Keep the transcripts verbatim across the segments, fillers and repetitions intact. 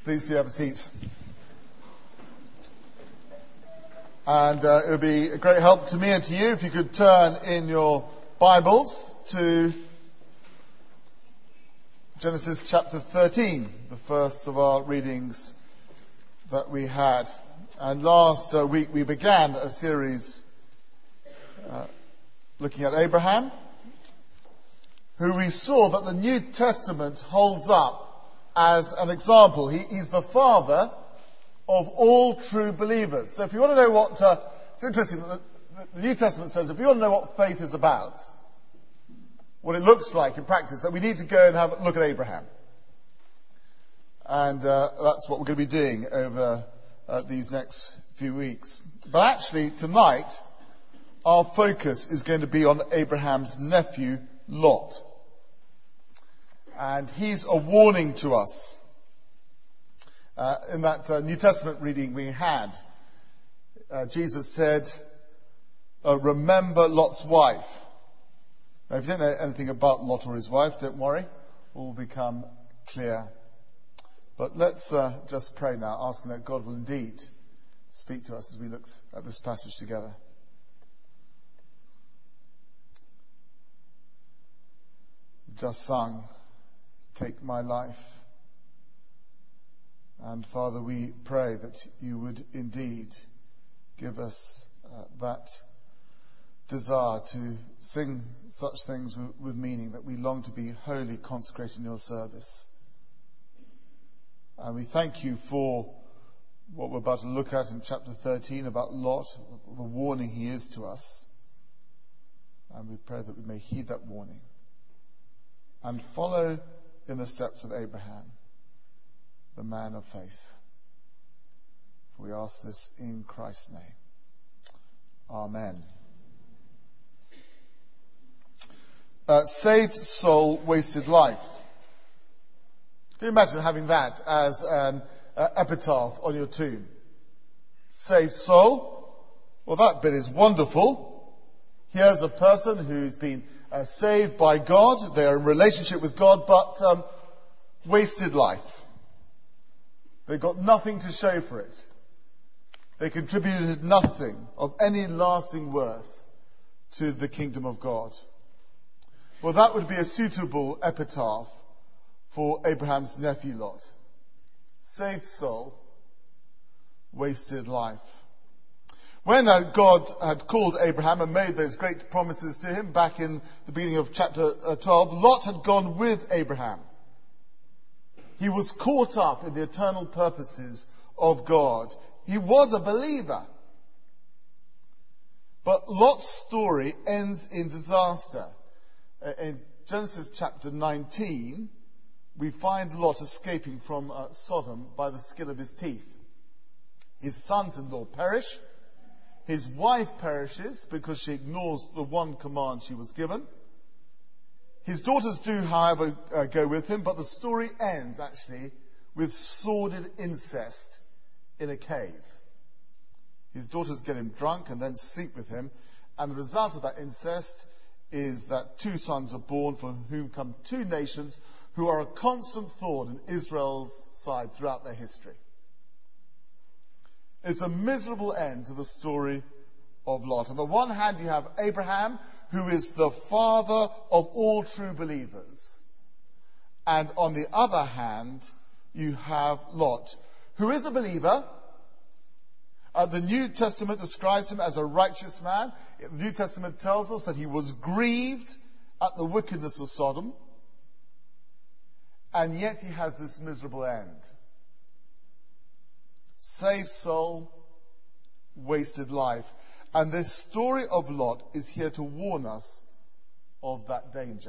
Please do have a seat. And uh, it would be a great help to me and to you if you could turn in your Bibles to Genesis chapter thirteen, the first of our readings that we had. And last uh, week we began a series uh, looking at Abraham, who we saw that the New Testament holds up as an example. He, he's the father of all true believers. So if you want to know what... Uh, it's interesting that the, the New Testament says if you want to know what faith is about, what it looks like in practice, that we need to go and have a look at Abraham. And uh, that's what we're going to be doing over uh, these next few weeks. But actually, tonight, our focus is going to be on Abraham's nephew, Lot. And he's a warning to us. Uh, in that uh, New Testament reading we had, uh, Jesus said, uh, remember Lot's wife. Now, if you don't know anything about Lot or his wife, don't worry. All will become clear. But let's uh, just pray now, asking that God will indeed speak to us as we look at this passage together. We've just sung, Take My Life. And Father, we pray that you would indeed give us uh, that desire to sing such things with, with meaning, that we long to be wholly consecrated in your service. And we thank you for what we're about to look at in chapter thirteen about Lot, the warning he is to us. And we pray that we may heed that warning and follow in the steps of Abraham, the man of faith. For we ask this in Christ's name. Amen. Uh, saved soul, wasted life. Can you imagine having that as an uh, epitaph on your tomb? Saved soul? Well, that bit is wonderful. Here's a person who's been uh, saved by God. They are in relationship with God, but um, wasted life. They've got nothing to show for it. They contributed nothing of any lasting worth to the kingdom of God. Well, that would be a suitable epitaph for Abraham's nephew Lot. Saved soul, wasted life. When uh, God had called Abraham and made those great promises to him back in the beginning of chapter uh, twelve, Lot had gone with Abraham. He was caught up in the eternal purposes of God. He was a believer. But Lot's story ends in disaster. In Genesis chapter nineteen, we find Lot escaping from uh, Sodom by the skin of his teeth. His sons-in-law perish. His wife perishes because she ignores the one command she was given. His daughters do, however, uh, go with him, but the story ends, actually, with sordid incest in a cave. His daughters get him drunk and then sleep with him, and the result of that incest is that two sons are born, from whom come two nations who are a constant thorn in Israel's side throughout their history. It's a miserable end to the story of Lot. On the one hand, you have Abraham, who is the father of all true believers. And on the other hand, you have Lot, who is a believer. Uh, the New Testament describes him as a righteous man. The New Testament tells us that he was grieved at the wickedness of Sodom. And yet he has this miserable end. Saved soul, wasted life. And this story of Lot is here to warn us of that danger.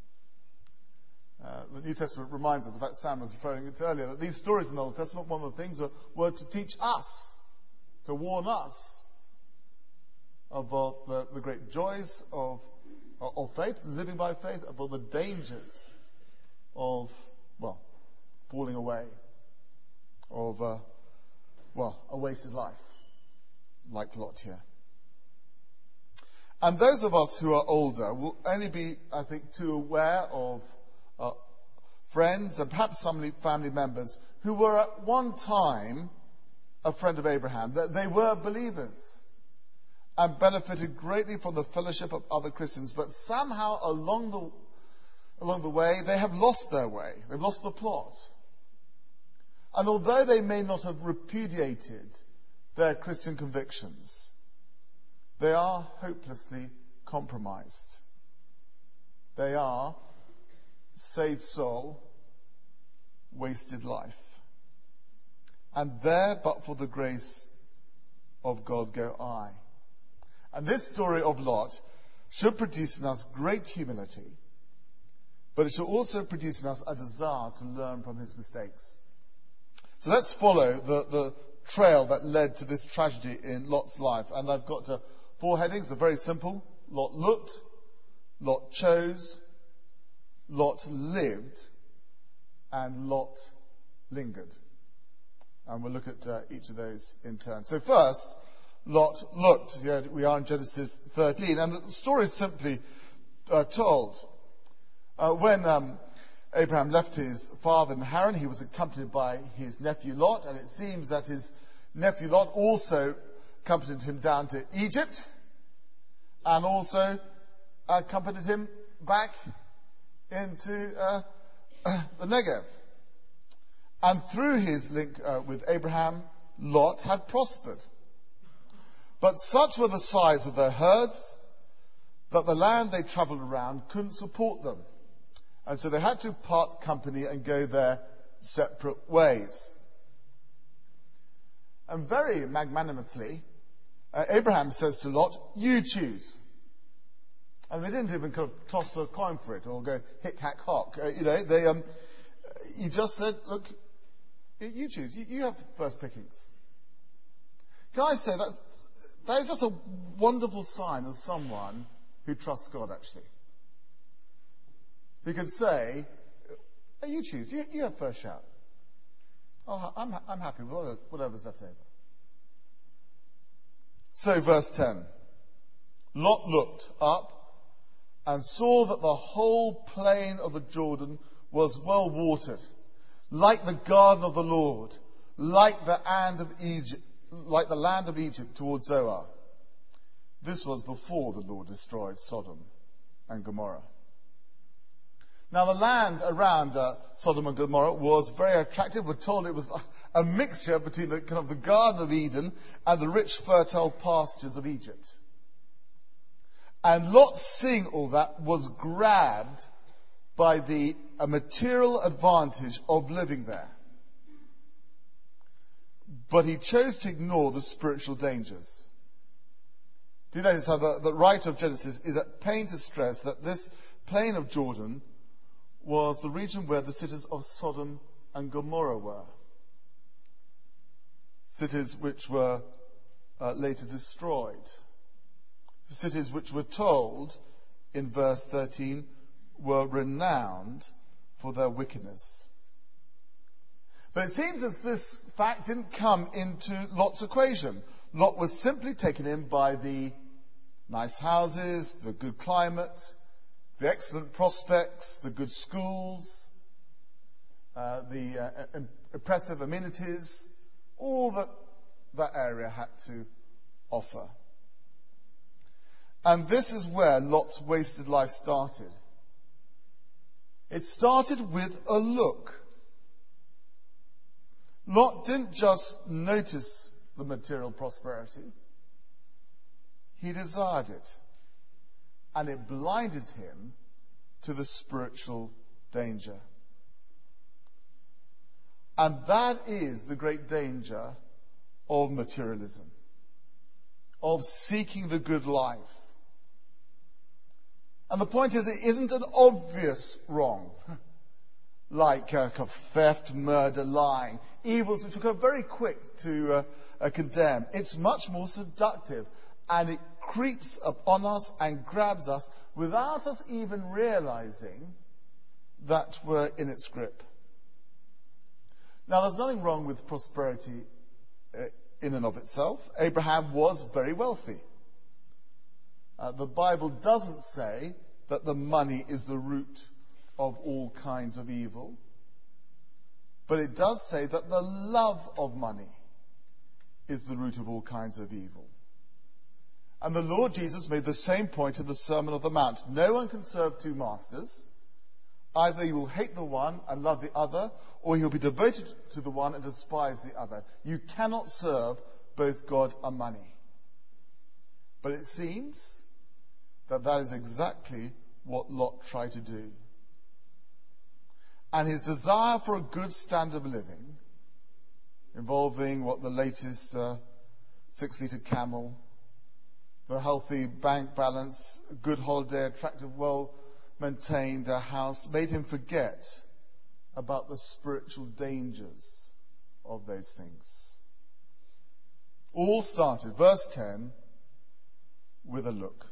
Uh, the New Testament reminds us, in fact Sam was referring to it earlier, that these stories in the Old Testament, one of the things were, were to teach us, to warn us about the, the great joys of, of faith, living by faith, about the dangers of, well, falling away, of, uh, well, a wasted life, like Lot here. And those of us who are older will only be, I think, too aware of uh, friends and perhaps some family members who were at one time a friend of Abraham, that they were believers and benefited greatly from the fellowship of other Christians, but somehow along the along the way they have lost their way. They've lost the plot. And although they may not have repudiated their Christian convictions, they are hopelessly compromised. They are saved soul, wasted life. And there, but for the grace of God, go I. And this story of Lot should produce in us great humility, but it should also produce in us a desire to learn from his mistakes. So let's follow the, the trail that led to this tragedy in Lot's life. And I've got uh, four headings. They're very simple. Lot looked, Lot chose, Lot lived, and Lot lingered. And we'll look at uh, each of those in turn. So first, Lot looked. Yeah, we are in Genesis thirteen. And the story is simply uh, told. Uh, when um, Abraham left his father in Haran, he was accompanied by his nephew Lot. And it seems that his nephew Lot also accompanied him down to Egypt. And also accompanied him back into uh, the Negev. And through his link uh, with Abraham, Lot had prospered. But such were the size of their herds that the land they travelled around couldn't support them. And so they had to part company and go their separate ways. And very magnanimously, uh, Abraham says to Lot, you choose. And they didn't even kind of toss a coin for it or go hick, hack, hock. Uh, you know, they, um, he just said, look, you choose. You, you have first pickings. Can I say that that is just a wonderful sign of someone who trusts God, actually. He could say, hey, you choose. You, you have first shout. Oh, I'm, I'm happy with whatever's left over. So, verse ten. Lot looked up and saw that the whole plain of the Jordan was well watered, like the garden of the Lord, like the land of Egypt, like the land of Egypt towards Zoar. This was before the Lord destroyed Sodom and Gomorrah. Now, the land around uh, Sodom and Gomorrah was very attractive. We're told it was a, a mixture between the kind of the Garden of Eden and the rich, fertile pastures of Egypt. And Lot, seeing all that, was grabbed by the a material advantage of living there. But he chose to ignore the spiritual dangers. Do you notice how the, the writer of Genesis is at pain to stress that this plain of Jordan was the region where the cities of Sodom and Gomorrah were. Cities which were uh, later destroyed. Cities which were told in verse thirteen were renowned for their wickedness. But it seems as this fact didn't come into Lot's equation. Lot was simply taken in by the nice houses, the good climate, the excellent prospects, the good schools, uh, the uh, impressive amenities, all that that area had to offer. And this is where Lot's wasted life started. It started with a look. Lot didn't just notice the material prosperity. He desired it. And it blinded him to the spiritual danger. And that is the great danger of materialism, of seeking the good life. And the point is, it isn't an obvious wrong, like uh, theft, murder, lying, evils which are very quick to uh, uh, condemn. It's much more seductive, and it creeps upon us and grabs us without us even realizing that we're in its grip. Now, there's nothing wrong with prosperity uh, in and of itself. Abraham was very wealthy. Uh, the Bible doesn't say that the money is the root of all kinds of evil. But it does say that the love of money is the root of all kinds of evil. And the Lord Jesus made the same point in the Sermon on the Mount. No one can serve two masters. Either he will hate the one and love the other, or he'll be devoted to the one and despise the other. You cannot serve both God and money. But it seems that that is exactly what Lot tried to do. And his desire for a good standard of living, involving what the latest uh, six-litre camel, the healthy bank balance, a good holiday, attractive, well-maintained uh, house, made him forget about the spiritual dangers of those things. All started, verse ten, with a look.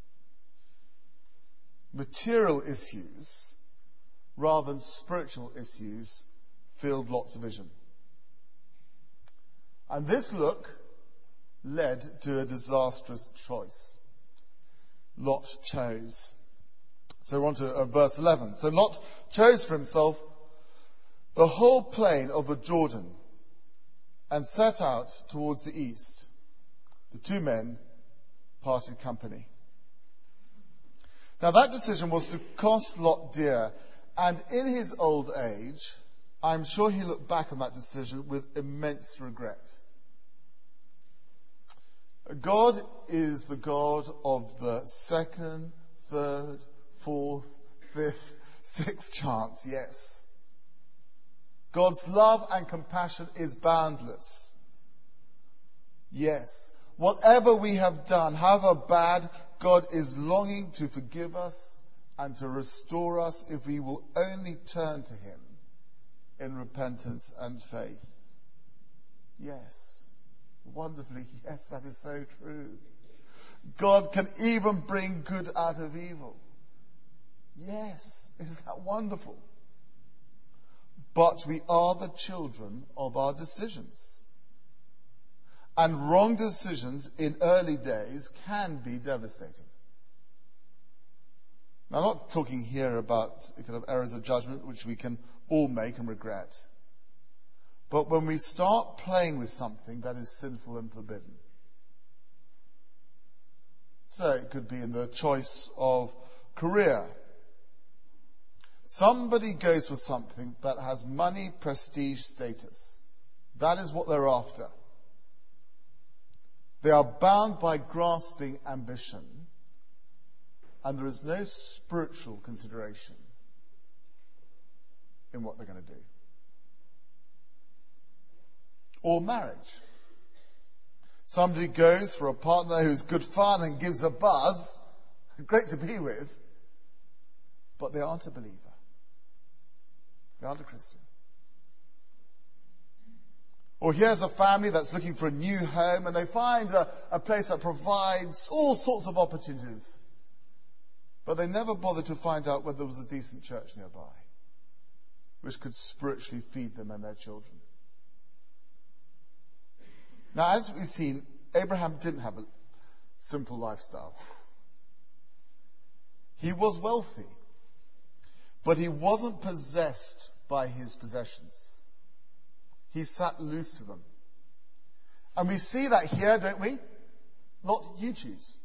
Material issues, rather than spiritual issues, filled Lot's vision. And this look led to a disastrous choice. Lot chose. So we're on to uh, verse eleven. So Lot chose for himself the whole plain of the Jordan and set out towards the east. The two men parted company. Now that decision was to cost Lot dear, and in his old age, I'm sure he looked back on that decision with immense regret. God is the God of the second, third, fourth, fifth, sixth chance, yes. God's love and compassion is boundless. Yes. Whatever we have done, however bad, God is longing to forgive us and to restore us if we will only turn to him in repentance and faith. Yes. Wonderfully, yes, that is so true. God can even bring good out of evil. Yes, isn't that wonderful? But we are the children of our decisions. And wrong decisions in early days can be devastating. Now, I'm not talking here about kind of errors of judgment which we can all make and regret. But when we start playing with something that is sinful and forbidden. So it could be in the choice of career. Somebody goes for something that has money, prestige, status. That is what they're after. They are bound by grasping ambition, and there is no spiritual consideration in what they're going to do. Or marriage. Somebody goes for a partner who's good fun and gives a buzz, great to be with, but they aren't a believer. They aren't a Christian. Or here's a family that's looking for a new home and they find a, a place that provides all sorts of opportunities, but they never bother to find out whether there was a decent church nearby which could spiritually feed them and their children. Now, as we've seen, Abraham didn't have a simple lifestyle. He was wealthy, but he wasn't possessed by his possessions. He sat loose to them. And we see that here, don't we? Lot, you choose.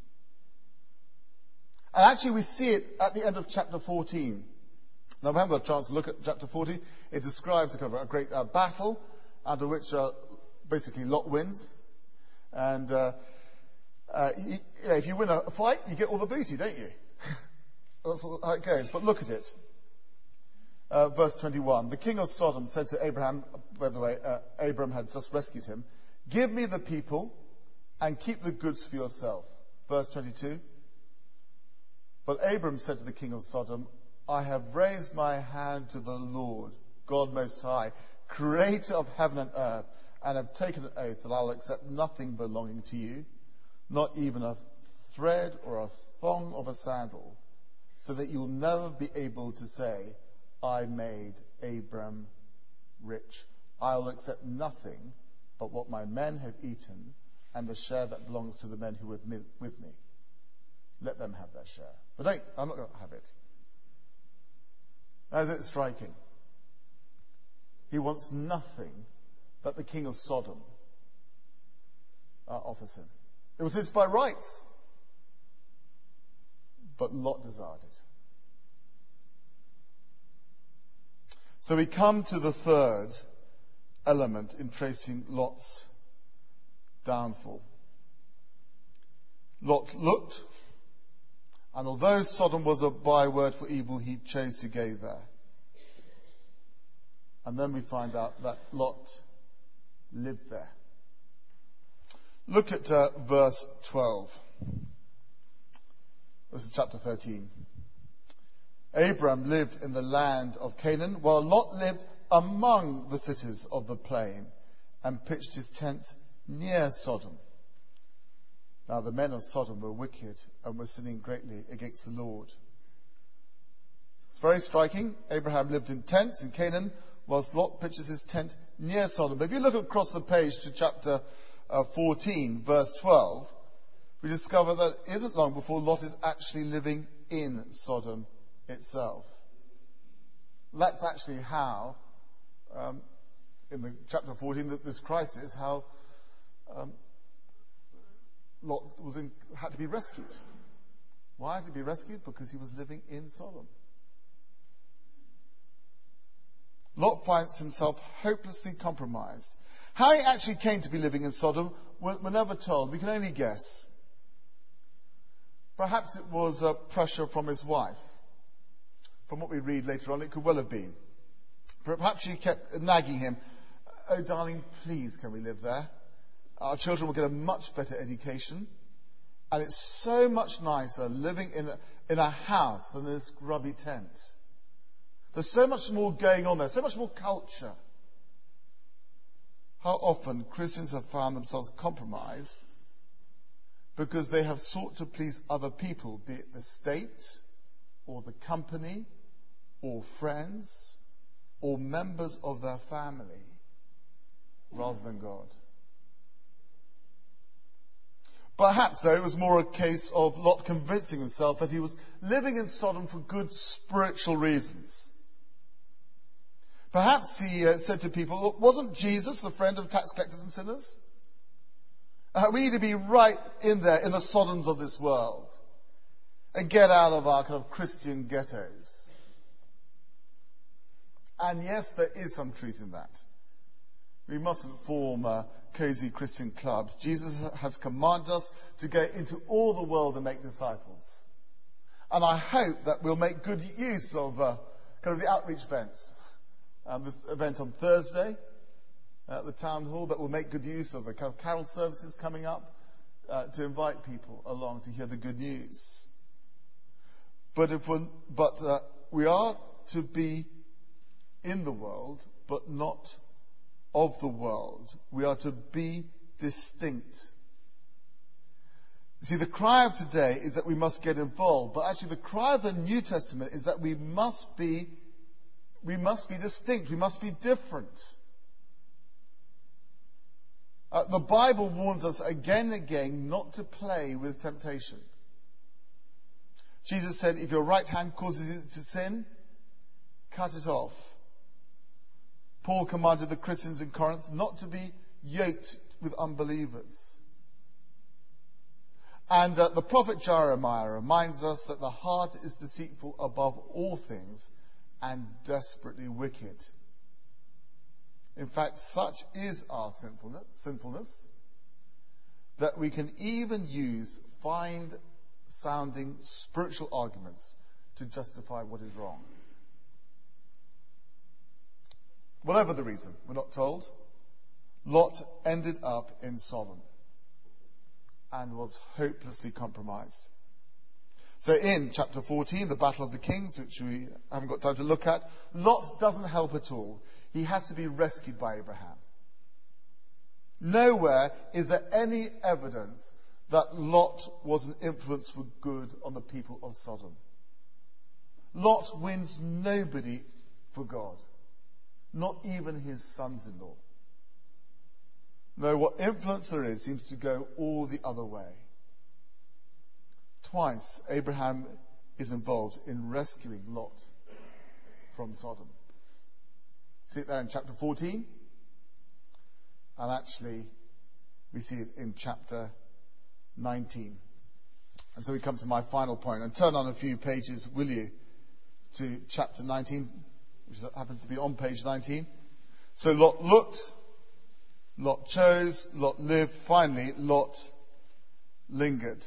And actually we see it at the end of chapter fourteen. Now, we haven't got a chance to look at chapter fourteen. It describes a, kind of a great uh, battle under which uh, basically Lot wins. And uh, uh, he, yeah, if you win a fight, you get all the booty, don't you? That's how it goes. But look at it. Uh, verse twenty-one. The king of Sodom said to Abraham, by the way, uh, Abram had just rescued him, "Give me the people and keep the goods for yourself." Verse twenty-two. But Abram said to the king of Sodom, "I have raised my hand to the Lord, God Most High, creator of heaven and earth, and have taken an oath that I'll accept nothing belonging to you, not even a thread or a thong of a sandal, so that you'll never be able to say, 'I made Abram rich.' I'll accept nothing but what my men have eaten and the share that belongs to the men who were with me. Let them have their share. But don't, I'm not going to have it." Isn't it striking? He wants nothing that the king of Sodom uh, offers him. It was his by rights. But Lot desired it. So we come to the third element in tracing Lot's downfall. Lot looked, and although Sodom was a byword for evil, he chose to go there. And then we find out that Lot lived there. Look at uh, verse twelve. This is chapter thirteen. Abram lived in the land of Canaan, while Lot lived among the cities of the plain and pitched his tents near Sodom. Now the men of Sodom were wicked and were sinning greatly against the Lord. It's very striking. Abraham lived in tents in Canaan, whilst Lot pitches his tent near Sodom. But if you look across the page to chapter uh, fourteen, verse twelve, we discover that it isn't long before Lot is actually living in Sodom itself. That's actually how, um, in the chapter fourteen, that this crisis, how um, Lot was in, had to be rescued. Why had he be rescued? Because he was living in Sodom. Lot finds himself hopelessly compromised. How he actually came to be living in Sodom, we're, we're never told. We can only guess. Perhaps it was uh, pressure from his wife. From what we read later on, it could well have been. Perhaps she kept nagging him, "Oh, darling, please, can we live there? Our children will get a much better education. And it's so much nicer living in a, in a house than in this grubby tent. There's so much more going on there, so much more culture." How often Christians have found themselves compromised because they have sought to please other people, be it the state or the company or friends or members of their family, rather than God. Perhaps, though, it was more a case of Lot convincing himself that he was living in Sodom for good spiritual reasons. Perhaps he uh, said to people, wasn't Jesus the friend of tax collectors and sinners? Uh, we need to be right in there, in the Sodoms of this world, and get out of our kind of Christian ghettos. And yes, there is some truth in that. We mustn't form uh, cozy Christian clubs. Jesus has commanded us to go into all the world and make disciples. And I hope that we'll make good use of uh, kind of the outreach events. Um, this event on Thursday at the town hall, that will make good use of the kind of carol services coming up uh, to invite people along to hear the good news. But if we're, but uh, we are to be in the world, but not of the world. We are to be distinct. You see, the cry of today is that we must get involved, but actually the cry of the New Testament is that we must be we must be distinct. We must be different. Uh, the Bible warns us again and again not to play with temptation. Jesus said, if your right hand causes you to sin, cut it off. Paul commanded the Christians in Corinth not to be yoked with unbelievers. And uh, the prophet Jeremiah reminds us that the heart is deceitful above all things and desperately wicked. In fact, such is our sinfulness, sinfulness that we can even use fine-sounding spiritual arguments to justify what is wrong. Whatever the reason, we're not told, Lot ended up in Sodom and was hopelessly compromised. So in chapter fourteen, the Battle of the Kings, which we haven't got time to look at, Lot doesn't help at all. He has to be rescued by Abraham. Nowhere is there any evidence that Lot was an influence for good on the people of Sodom. Lot wins nobody for God, not even his sons-in-law. No, what influence there is seems to go all the other way. Twice, Abraham is involved in rescuing Lot from Sodom. See it there in chapter fourteen. And actually, we see it in chapter nineteen. And so we come to my final point. And turn on a few pages, will you, to chapter nineteen, which happens to be on page nineteen. So Lot looked, Lot chose, Lot lived, finally Lot lingered.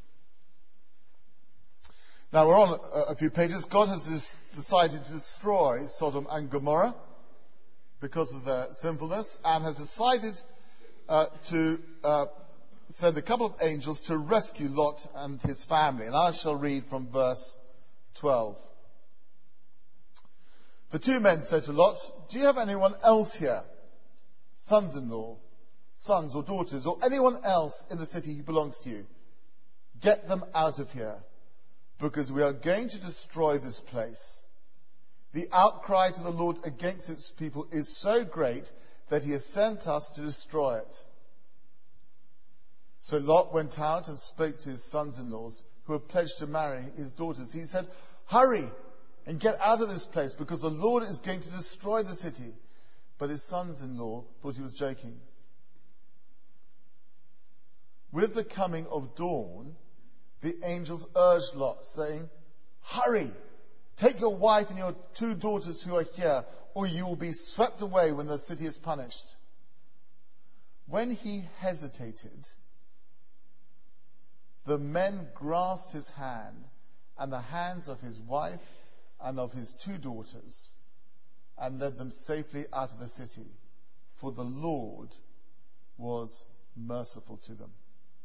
Now we're on a few pages. God has decided to destroy Sodom and Gomorrah because of their sinfulness, and has decided uh, to uh, send a couple of angels to rescue Lot and his family. And I shall read from verse twelve. The two men said to Lot, "Do you have anyone else here, sons-in-law, sons or daughters, or anyone else in the city who belongs to you? Get them out of here, because we are going to destroy this place. The outcry to the Lord against its people is so great that he has sent us to destroy it." So Lot went out and spoke to his sons-in-laws who had pledged to marry his daughters. He said, "Hurry and get out of this place, because the Lord is going to destroy the city." But his sons-in-law thought he was joking. With the coming of dawn, the angels urged Lot, saying, "Hurry, take your wife and your two daughters who are here, or you will be swept away when the city is punished." When he hesitated, the men grasped his hand and the hands of his wife and of his two daughters, and led them safely out of the city, for the Lord was merciful to them.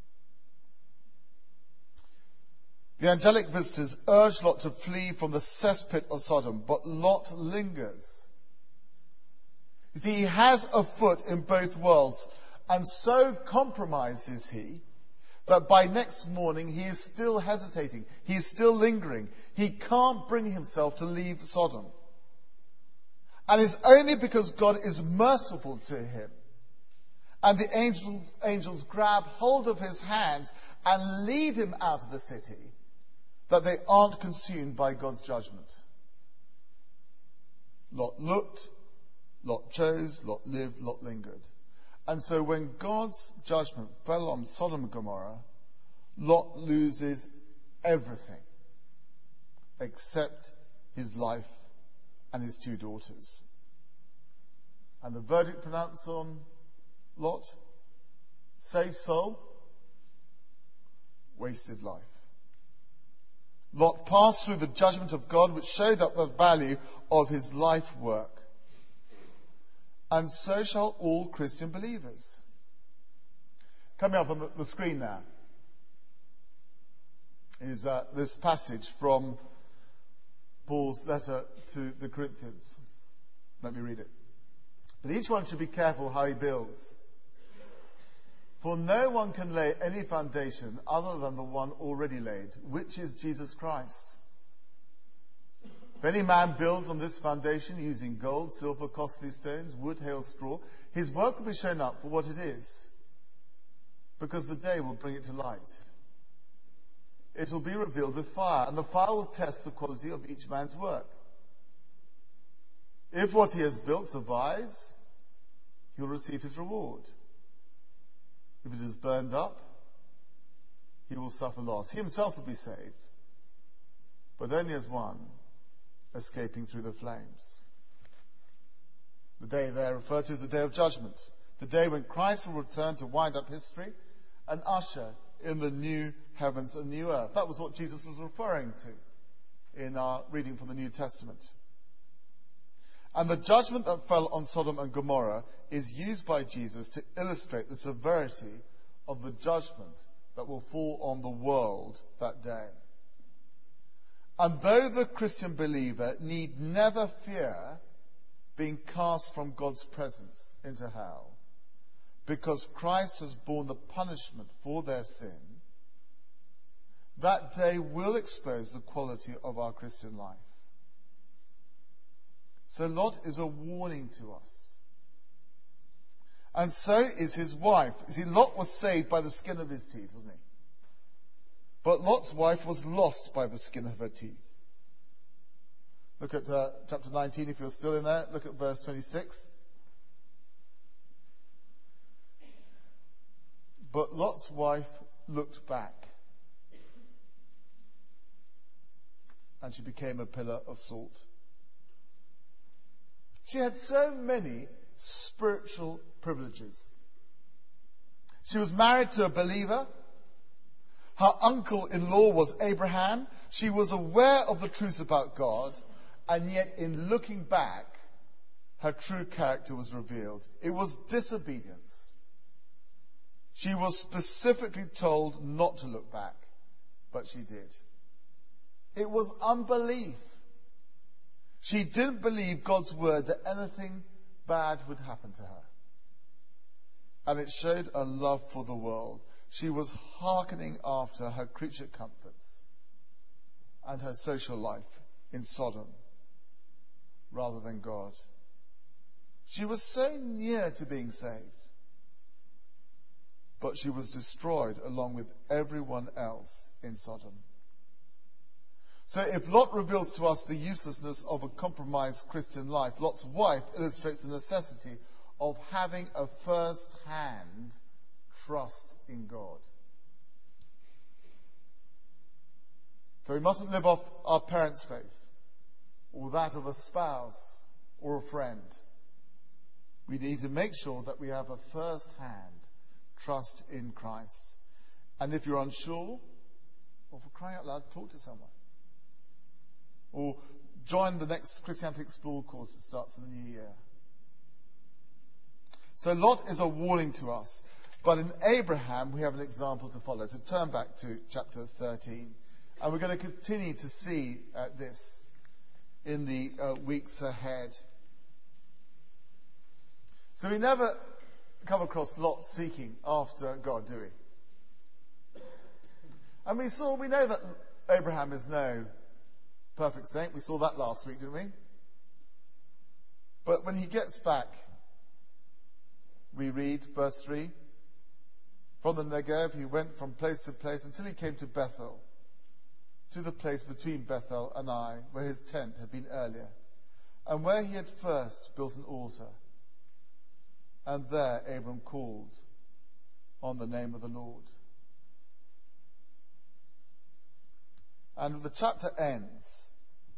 The angelic visitors urged Lot to flee from the cesspit of Sodom, but Lot lingers. You see, he has a foot in both worlds, and so compromised is he that by next morning he is still hesitating. He is still lingering. He can't bring himself to leave Sodom. And it's only because God is merciful to him, and the angels, angels grab hold of his hands and lead him out of the city, that they aren't consumed by God's judgment. Lot looked, Lot chose, Lot lived, Lot lingered. And so when God's judgment fell on Sodom and Gomorrah, Lot loses everything except his life and his two daughters. And the verdict pronounced on Lot: saved soul, wasted life. Lot passed through the judgment of God, which showed up the value of his life work. And so shall all Christian believers. Coming up on the, the screen now is uh, this passage from Paul's letter to the Corinthians. Let me read it. "But each one should be careful how he builds. For no one can lay any foundation other than the one already laid, which is Jesus Christ. If any man builds on this foundation using gold, silver, costly stones, wood, hail, straw, his work will be shown up for what it is, because the day will bring it to light. It will be revealed with fire, and the fire will test the quality of each man's work. If what he has built survives, he will receive his reward. If it is burned up, he will suffer loss. He himself will be saved, but only as one escaping through the flames." The day there referred to is the day of judgment, the day when Christ will return to wind up history and usher in the new heavens and new earth. That was what Jesus was referring to in our reading from the New Testament. And the judgment that fell on Sodom and Gomorrah is used by Jesus to illustrate the severity of the judgment that will fall on the world that day. And though the Christian believer need never fear being cast from God's presence into hell, because Christ has borne the punishment for their sin, that day will expose the quality of our Christian life. So Lot is a warning to us. And so is his wife. You see, Lot was saved by the skin of his teeth, wasn't he? But Lot's wife was lost by the skin of her teeth. Look at uh, chapter nineteen, if you're still in there. Look at verse twenty-six. But Lot's wife looked back, and she became a pillar of salt. She had so many spiritual privileges. She was married to a believer. Her uncle-in-law was Abraham. She was aware of the truth about God, and yet in looking back, her true character was revealed. It was disobedience. She was specifically told not to look back, but she did. It was unbelief. She didn't believe God's word that anything bad would happen to her. And it showed a love for the world. She was hearkening after her creature comforts and her social life in Sodom rather than God. She was so near to being saved, but she was destroyed along with everyone else in Sodom. So if Lot reveals to us the uselessness of a compromised Christian life, Lot's wife illustrates the necessity of having a first-hand trust in God. So we mustn't live off our parents' faith or that of a spouse or a friend. We need to make sure that we have a first-hand trust in Christ. And if you're unsure, well, for crying out loud, talk to someone. Or join the next Christianity Explored course that starts in the new year. So Lot is a warning to us. But in Abraham, we have an example to follow. So turn back to chapter thirteen. And we're going to continue to see uh, this in the uh, weeks ahead. So we never come across Lot seeking after God, do we? And we saw, we know that Abraham is no perfect saint. We saw that last week, didn't we? But when he gets back, we read verse three. From the Negev, he went from place to place until he came to Bethel, to the place between Bethel and Ai, where his tent had been earlier, and where he had first built an altar. And there Abram called on the name of the Lord. And the chapter ends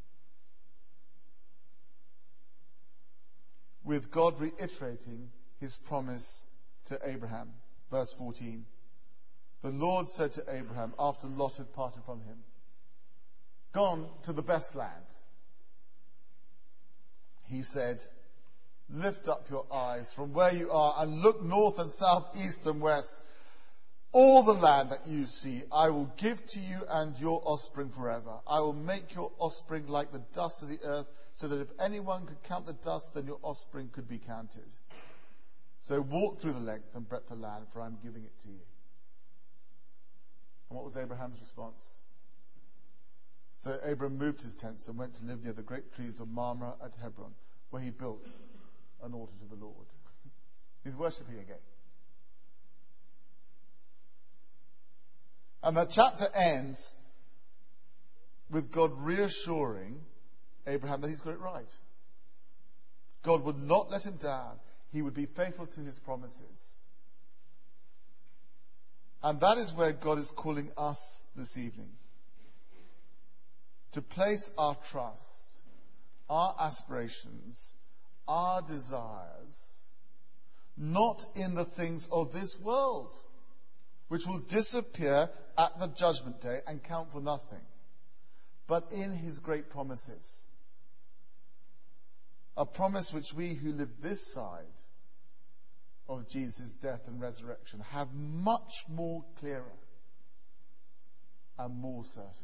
with God reiterating his promise to Abraham. Verse fourteen. The Lord said to Abraham, after Lot had parted from him, "Gone to the best land." He said, "Lift up your eyes from where you are and look north and south, east and west. All the land that you see, I will give to you and your offspring forever. I will make your offspring like the dust of the earth, so that if anyone could count the dust, then your offspring could be counted. So walk through the length and breadth of the land, for I am giving it to you." And what was Abraham's response? So Abram moved his tents and went to live near the great trees of Mamre at Hebron, where he built an altar to the Lord. He's worshipping again. And that chapter ends with God reassuring Abraham that he's got it right. God would not let him down. He would be faithful to his promises. And that is where God is calling us this evening. To place our trust, our aspirations, our desires, not in the things of this world, which will disappear at the judgment day and count for nothing, but in his great promises. A promise which we who live this side of Jesus' death and resurrection have much more clearer and more certain.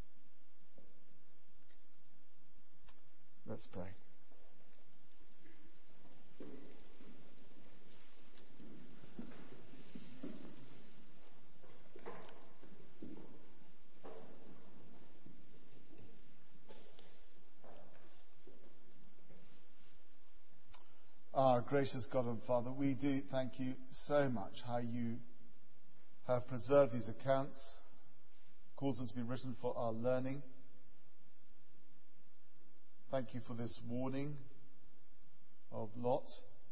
Let's pray. Our gracious God and Father, we do thank you so much how you have preserved these accounts, caused them to be written for our learning. Thank you for this warning of Lot.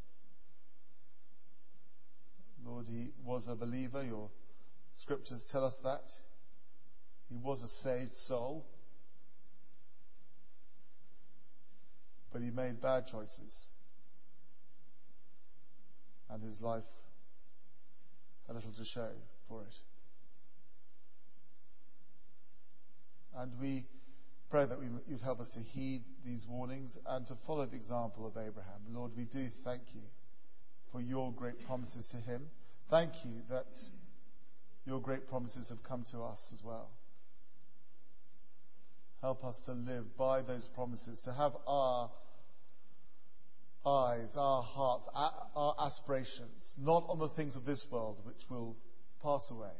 Lord, he was a believer. Your scriptures tell us that. He was a saved soul. But he made bad choices. And his life had little to show for it. And we pray that we, you'd help us to heed these warnings and to follow the example of Abraham. Lord, we do thank you for your great promises to him. Thank you that your great promises have come to us as well. Help us to live by those promises, to have our eyes, our hearts, our aspirations, not on the things of this world which will pass away,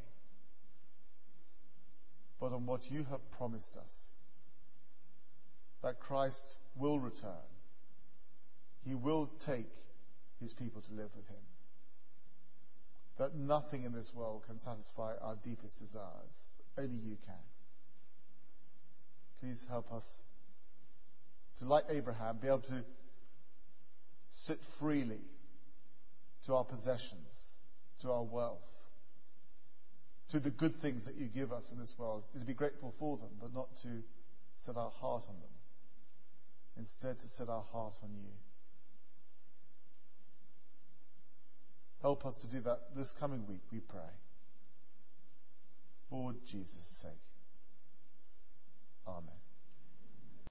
but on what you have promised us, that Christ will return. He will take his people to live with him. That nothing in this world can satisfy our deepest desires. Only you can. Please help us to, like Abraham, be able to sit freely to our possessions, to our wealth, to the good things that you give us in this world, to be grateful for them, but not to set our heart on them. Instead, to set our heart on you. Help us to do that this coming week, we pray. For Jesus' sake. Amen.